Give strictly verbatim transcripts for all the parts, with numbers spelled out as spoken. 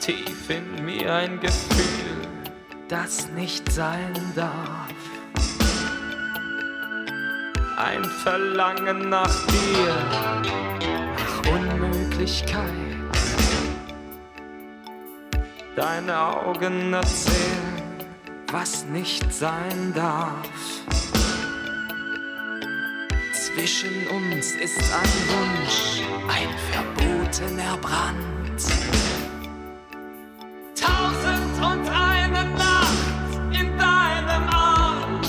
tief in mir ein Gefühl, das nicht sein darf. Ein Verlangen nach dir, nach Unmöglichkeit. Deine Augen erzählen, was nicht sein darf. Zwischen uns ist ein Wunsch, ein verbotener Brand. Tausend und eine Nacht in deinem Arm.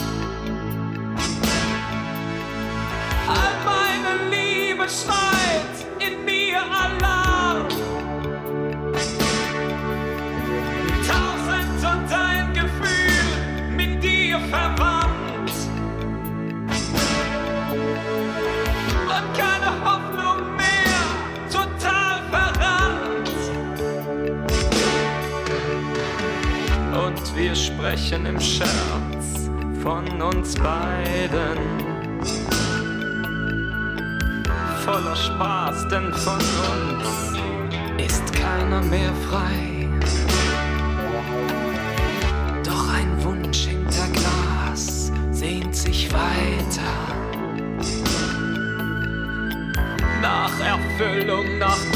All meine Liebe schreit in mir Alarm. Tausend und ein Gefühl mit dir verwandt. Und keine Hoffnung mehr, total verrannt. Und wir sprechen im Scherz von uns beiden. Voller Spaß, denn von uns ist keiner mehr frei. Doch ein Wunsch hinter Glas sehnt sich weiter. Nach Erfüllung, nach